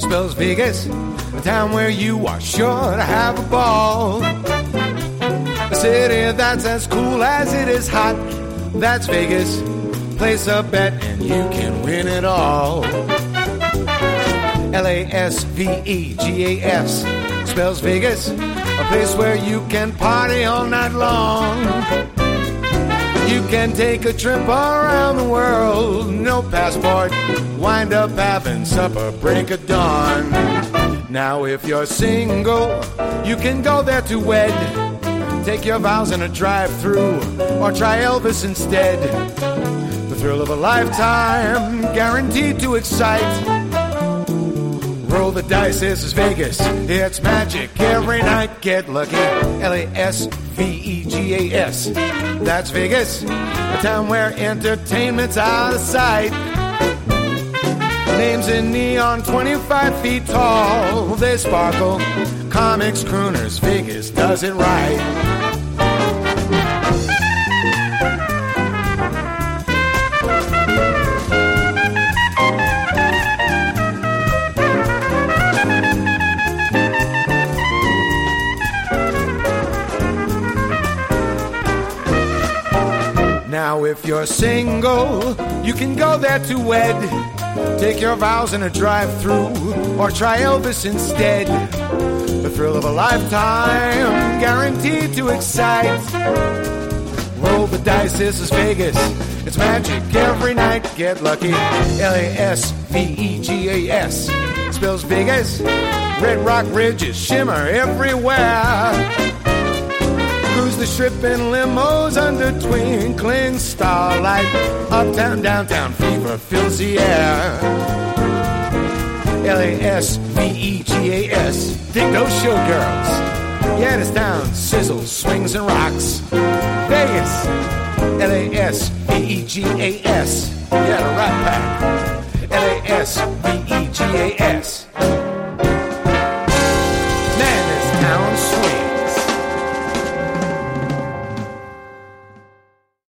spells Vegas, a town where you are sure to have a ball. A city that's as cool as it is hot, that's Vegas. Place a bet and you can win it all. Lasvegas spells Vegas, a place where you can party all night long. You can take a trip around the world, no passport, wind up having supper, break of dawn. Now if you're single, you can go there to wed. Take your vows in a drive-thru, or try Elvis instead. The thrill of a lifetime, guaranteed to excite. Roll the dice, this is Vegas, it's magic every night. Get lucky, Lasvegas, that's Vegas, a town where entertainment's out of sight. Names in neon 25 feet tall, they sparkle, comics, crooners, Vegas does it right. Now if you're single, you can go there to wed. Take your vows in a drive-thru, or try Elvis instead. The thrill of a lifetime, guaranteed to excite. Roll the dice, this is Vegas, it's magic every night. Get lucky, Lasvegas spells Vegas, red rock ridges shimmer everywhere. Cruise the strip in limos under twinkling starlight. Uptown, downtown, fever fills the air. Lasvegas, dig those showgirls. Yeah, this town sizzles, swings and rocks. Vegas, Lasvegas, yeah, the Rat Pack. Lasvegas.